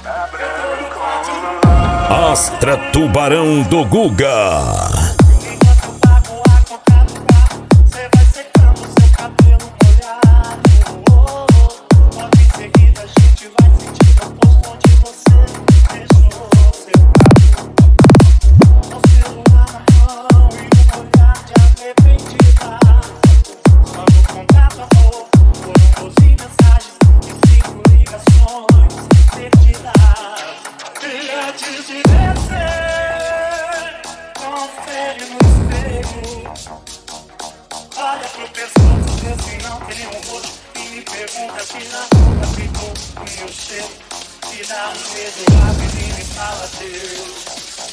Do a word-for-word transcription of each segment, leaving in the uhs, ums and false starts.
Astra Tubarão do Guga. Olha pro pescoço, vê se não tem um rosto. E me pergunta se na boca ficou o meu cheiro. Se dá um beijo rápido e me fala Deus.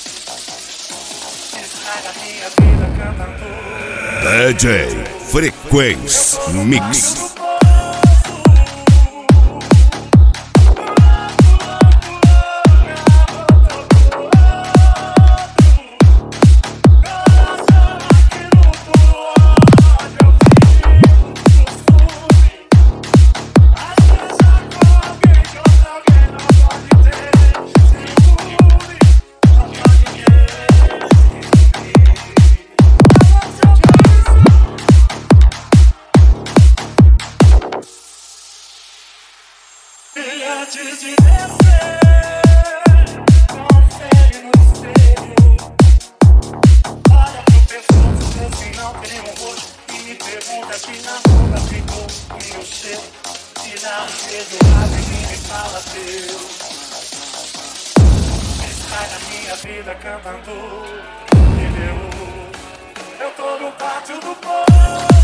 Estraga minha vida cantando. D J Frequência Mix. Antes de descer, confere no espelho. Olha pro pescoço, vê se não tem um rosto. E me pergunta se na boca ficou o meu cheiro. Se dá um beijo rápido e me fala Deus. Sai da minha vida cantando. Entendeu? Eu tô no pátio do povo.